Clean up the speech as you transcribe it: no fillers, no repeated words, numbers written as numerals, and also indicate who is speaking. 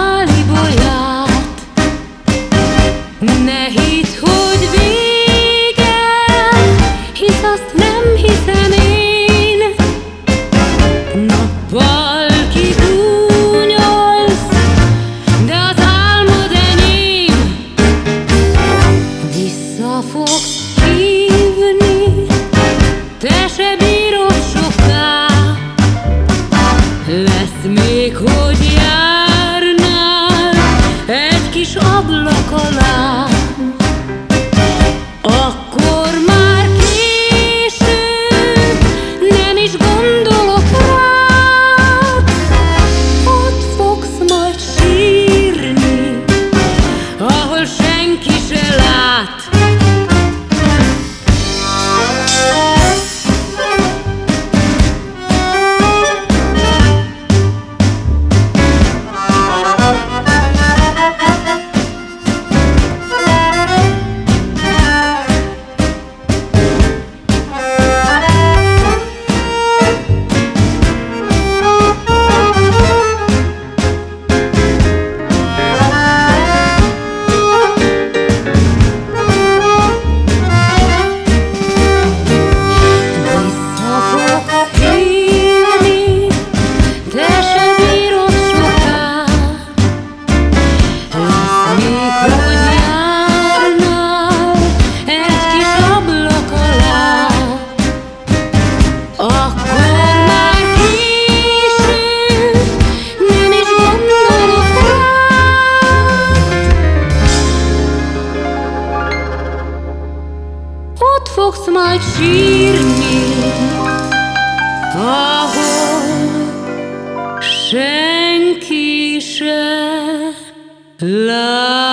Speaker 1: álibolyát. Ne hidd, hogy vége, hisz azt nem hiszem én. Nappal kigúnyolsz, de az álmod enyém. Vissza fogsz hívni, te se bírod soká. Lesz még, hogy járnál egy kis ablak alá. Akkor már késő, nem is gondolok rád. Ott fogsz majd sírni, ahol senki se lát. Ott fogsz majd sírni, ahol senki se lát.